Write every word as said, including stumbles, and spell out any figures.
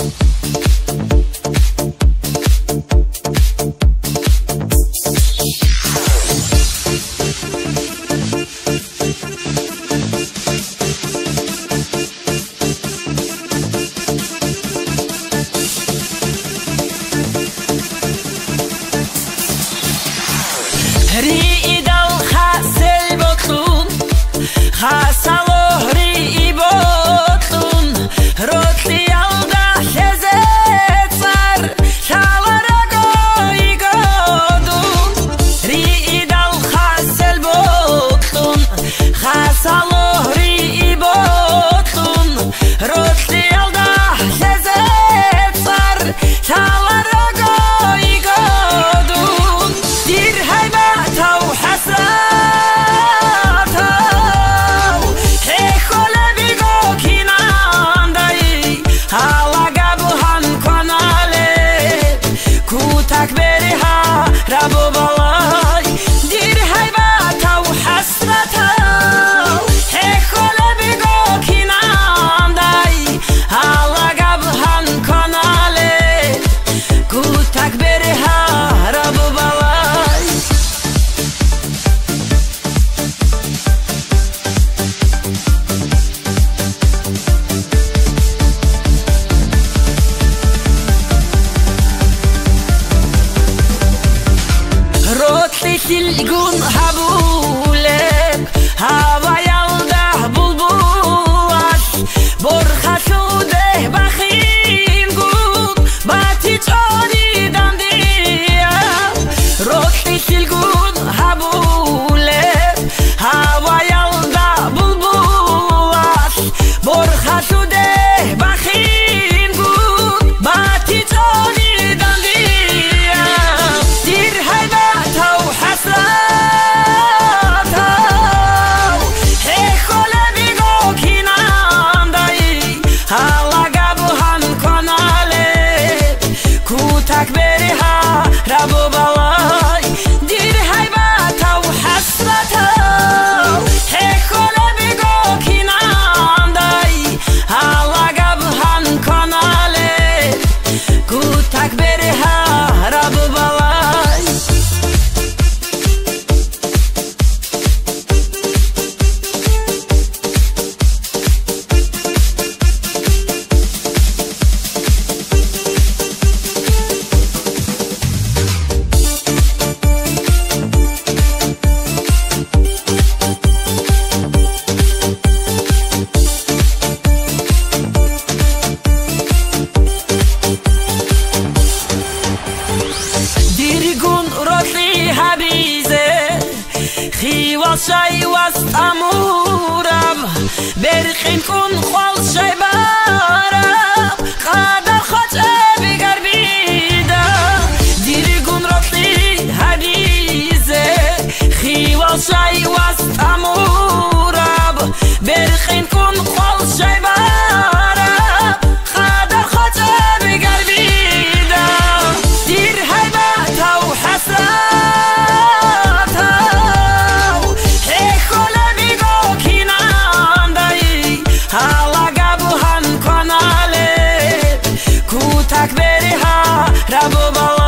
ریدال خسل بطلون خسالوری بطلون روتلی alda لذت سر شالارگوی گودون ریدال خسل بطلون خسالوری بطلون روتلی alda لذت سر شالارگوی گودون دیر هیبت و حسرت ربو بالای دیر هیبت و حسرت هیخوله بگو کنان دای حالا گبهن کناله کوتک بری ها ربو بالای روتلی سیلگون هبولک هوا یالده بلبولاش برخه شده بخین گود باتی چانی دندیم روتلی سیلگون هبولک هوا یالده بلبولاش برخه شده بخین گود باتی چانی دندیم دیر هیبت ربو بالای دیر هیبت و حسرت هیخوله بگو کنان دای حالا گبهن کناله کوتک بری ها ربو بالای خیوال شای وست امورم برخین کن خوال شای بارم قدر خود بگر بیدم دیرگون رفتی حدیزه خیوال شای وست امورم برخین کن خوال شای بارم قدر خود بگر بیدم دیر هیبت و حسرت ربو بالای